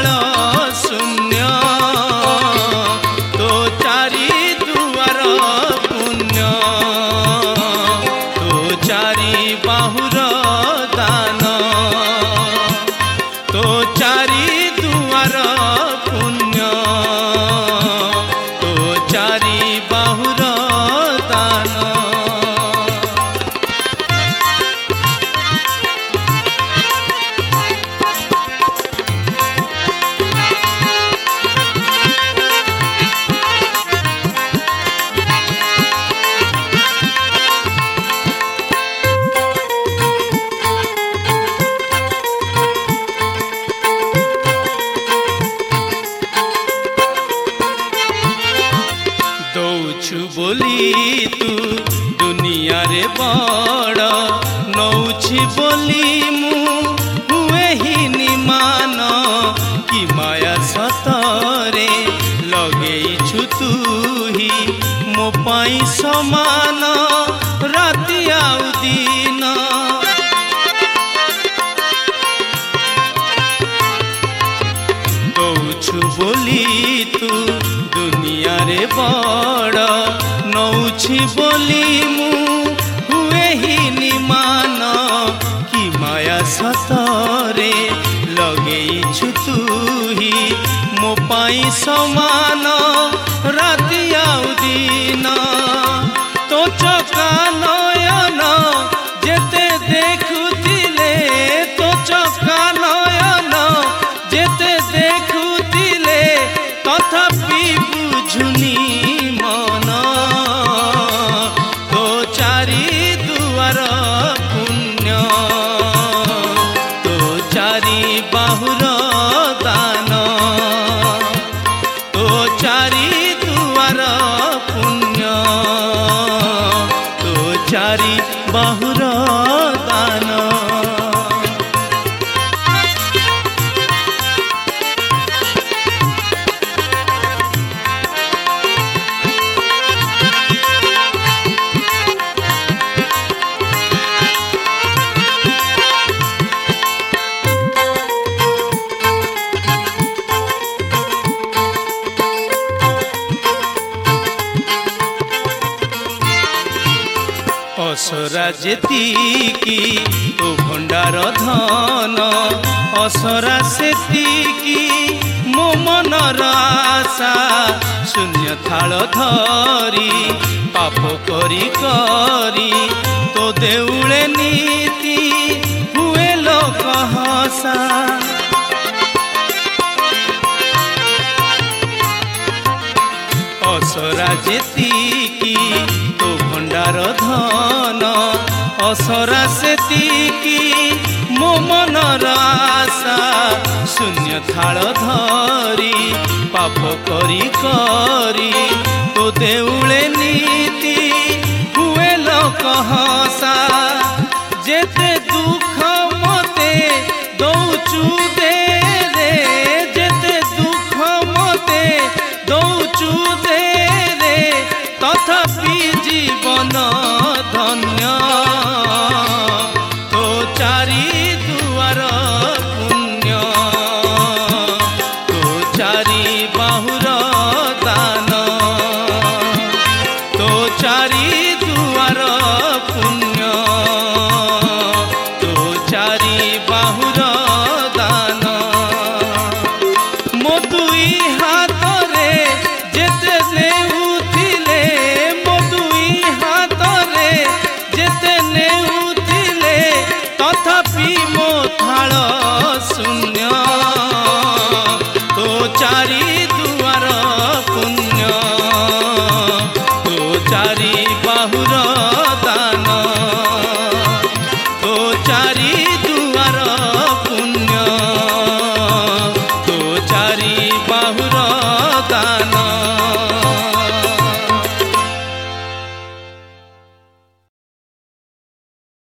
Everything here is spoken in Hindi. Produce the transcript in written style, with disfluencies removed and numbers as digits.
कपाल शून्य तो चारि दुआर पुण्य तो चारि बाहुर दान तो चारि दुआर पुण्य तो चारि बाहुर दान। दौछु बोली तू दुनिया रे बड़ नौछि बोली मु हुए ही निमान कि माया सतरे लगेइछु तू ही मो पाई समान राति आउ दिन दौछु बोली तू दुनिया रे बड़ नौछि बोली मु हुए ही निमान कि माया सतरे लगेइछु तू ही मो पाई समान राति आउ दिन तो चका नयन जेते देखुतिले तो चका नयन जेते देखुतिले तथापि बुझुनी मन तो चारि दुआर पुण्य तो चारि बाहुर दान तो चारि दुआर पुण्य तो चारि बाहुर दान। असरा जेतिकी तो भंडार धन असरा सेतिकी मो मनर आशा शून्य थाल धरी पाप करी करी तो देउले नीति हुए लोक हसा असरा जेतिकी तो भंडार धन असरा सेतिकी मो मनर आशा शून्य थाल धरी पाप करी करी तो देउले नीति हुए लोक हसा जेते दुख मते दौचु दे रे जेते दुख मते दौचु दे रे तथापि जीवन धन्य तो चारि दुआर पुण्य तो चारि बाहुर दान तो चारि दुआर